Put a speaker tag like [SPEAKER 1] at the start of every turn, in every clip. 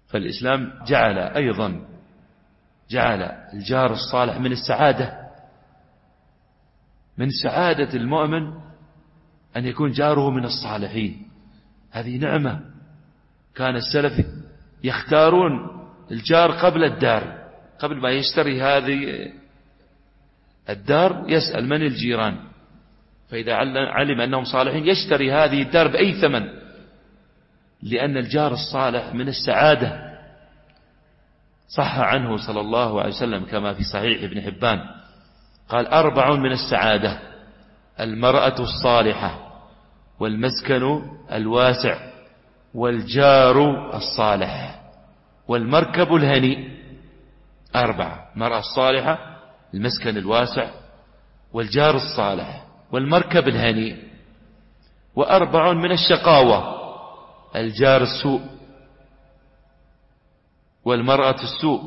[SPEAKER 1] فالإسلام جعل الجار الصالح من السعادة، من سعادة المؤمن أن يكون جاره من الصالحين. هذه نعمة. كان السلف يختارون الجار قبل الدار، قبل ما يشتري هذه الدار يسأل من الجيران، فإذا علم أنهم صالحين يشتري هذه الدار بأي ثمن، لأن الجار الصالح من السعادة. صح عنه صلى الله عليه وسلم كما في صحيح ابن حبان قال: 4 من السعادة: المرأة الصالحة، والمسكن الواسع، والجار الصالح، والمركب الهنيء. 4: المرأة الصالحة، المسكن الواسع، والجار الصالح، والمركب الهنيء. 4 من الشقاوة: الجار السوء، والمرأة السوء،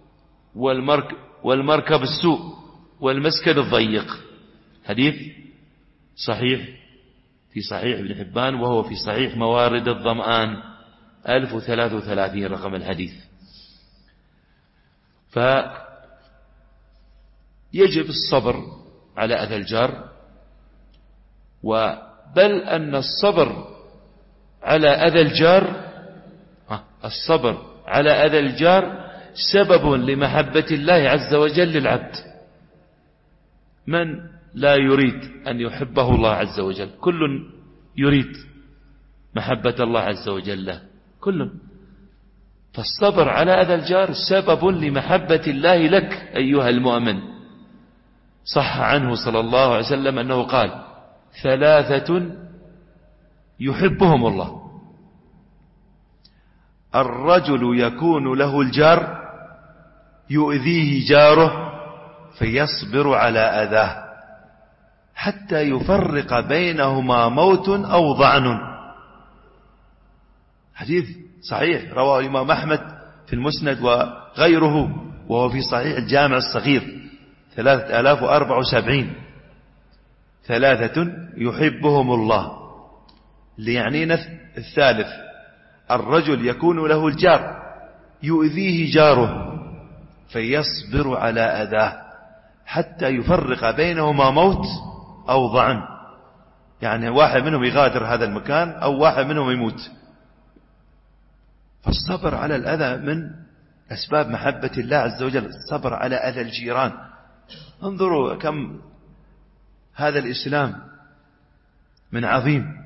[SPEAKER 1] والمركب السوء، والمسكن الضيق. حديث صحيح في صحيح ابن حبان، وهو في صحيح موارد الظمآن 1033 رقم الحديث. فيجب الصبر على أذى الجار، بل أن الصبر على أذى الجار سبب لمحبة الله عز وجل للعبد. من لا يريد أن يحبه الله عز وجل؟ كل يريد محبة الله عز وجل له، كل. فالصبر على أذى الجار سبب لمحبة الله لك أيها المؤمن. صح عنه صلى الله عليه وسلم أنه قال: 3 يحبهم الله: الرجل يكون له الجار يؤذيه جاره فيصبر على أذاه حتى يفرق بينهما موت أو ضعن. حديث صحيح رواه الإمام أحمد في المسند وغيره، وهو في صحيح الجامع الصغير 3074. 3 يحبهم الله، ليعنينا الثالث: الرجل يكون له الجار يؤذيه جاره فيصبر على أذاه حتى يفرق بينهما موت أو ضعن، يعني واحد منهم يغادر هذا المكان أو واحد منهم يموت. فالصبر على الأذى من أسباب محبة الله عز وجل، الصبر على أذى الجيران. انظروا كم هذا الإسلام من عظيم،